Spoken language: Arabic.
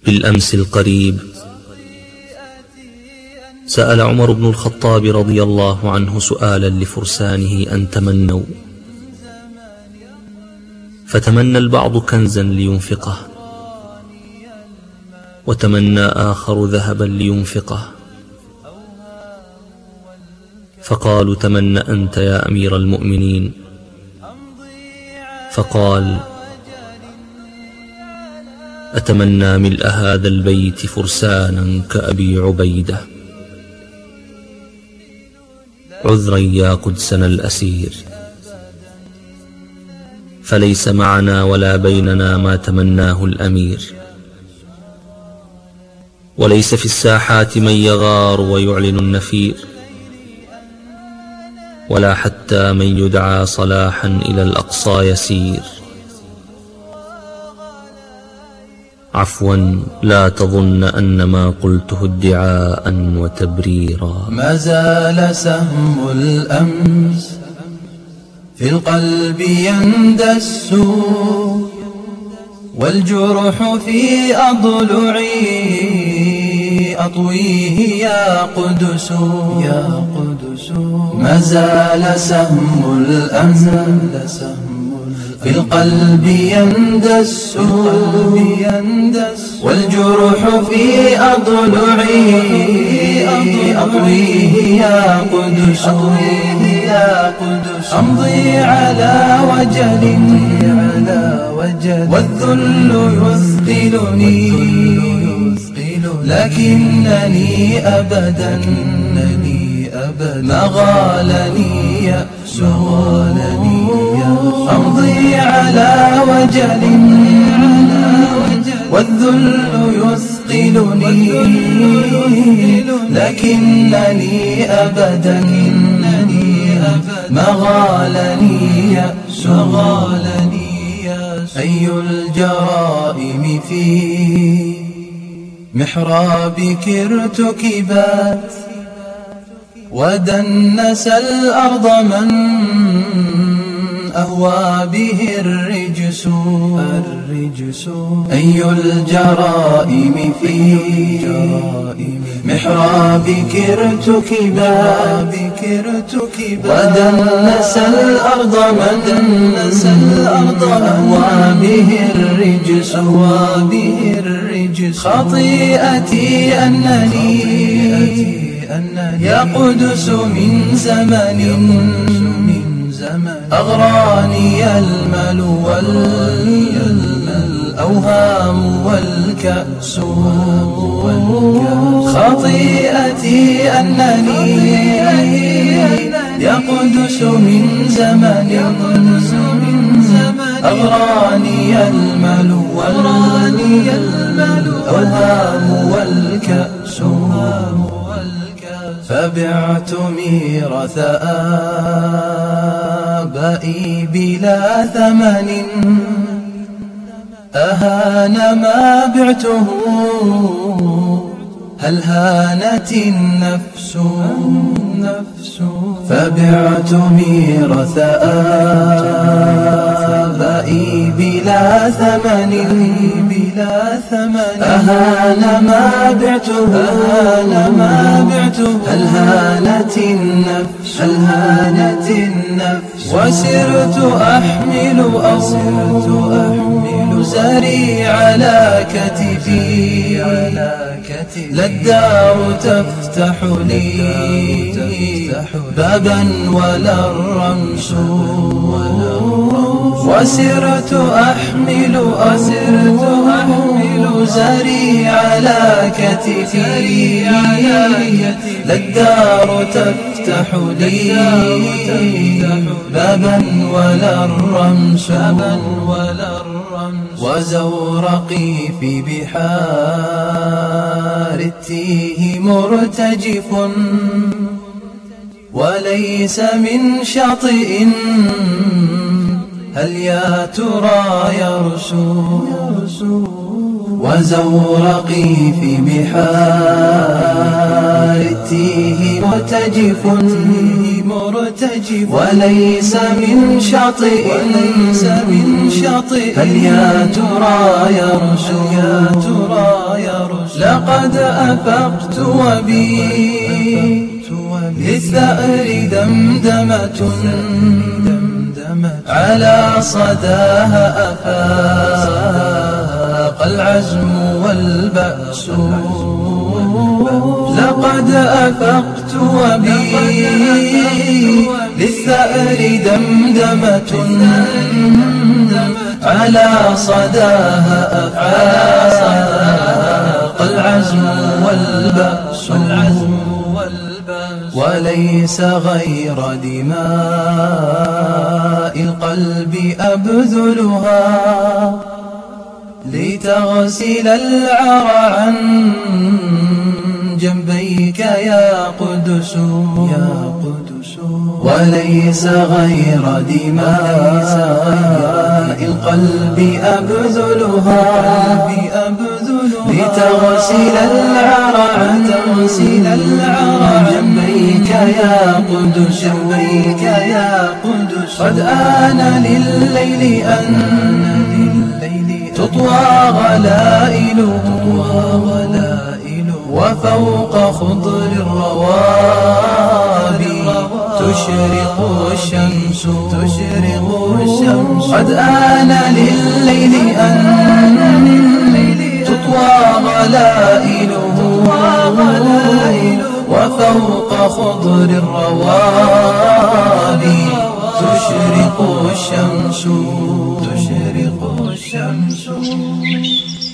بالأمس القريب سأل عمر بن الخطاب رضي الله عنه سؤالا لفرسانه أن تمنوا، فتمنى البعض كنزا لينفقه، وتمنى آخر ذهبا لينفقه، فقالوا تمنى أنت يا أمير المؤمنين، فقال أتمنى ملء هذا البيت فرسانا كأبي عبيدة. عذرا يا قدسنا الأسير، فليس معنا ولا بيننا ما تمناه الأمير، وليس في الساحات من يغار ويعلن النفير، ولا حتى من يدعى صلاحا إلى الأقصى يسير. عفوا لا تظن أن ما قلته ادعاء وتبريرا. ما زال سهم الأمس في القلب يندس، والجرح في أضلعي أطويه يا قدس. ما زال سهم الأمس في القلب يندس، والجرح في أضلعي أطويه يا قدس. أمضي على وجل والذل يثقلني، لكنني أبدا ما غالني يأس. أمضي على وجل والذل يثقلني، لكنني أبدا ما غالني يأس. أي الجرائم في محرابك ارتكبت، ودنس الأرض من أهوى به الرجس. أي الجرائم في محرابك ارتكبت، ودنس الأرض من أهوى به الرجس. خطيئتي أنني يا قدس من زمن أغراني المال والأوهام والكأس. خطيئتي أنني يا قدس من زمن أغراني المال والأوهام والكأس. فبعت ميراث آبائي بلا ثمن، أهان ما بعته هل هانت النفس. فبعت ميراث آبائي بلا ثمن، أهان ما بعته هل هانت النفس. وسرت أحمل أوزاري على كتفي، لا الدار تفتح لي بابا ولا الرمس. وسرت أحمل أوزاري على كتفي، لا الدار تفتح لي بابا ولا الرمس. وزورقي في بحار التيه مرتجف، وليس من شاطئ هل يا ترى يرسو. وزورقي في بحار التيه مرتجف وليس من شاطئ هل يا ترى يرشد لقد أفقت وبي للثأر دمدمة على صداها أفاق العزم والبأس لقد أفقت وبي للثأر دمدمة على صداها أفاق العزم والبأس وليس غير دماء القلب أبذلها لتغسل العرى عن جنبيك يا قدس وليس غير دماء القلب أبذلها لتغسل العرى عن جنبيك يا قدس قد آن لليل أن تطوى غلائله وفوق خضر الروابي تشرق الشمس قد آن لليل أن تطوى غلائله وفوق خضر الروابي تشرق الشمس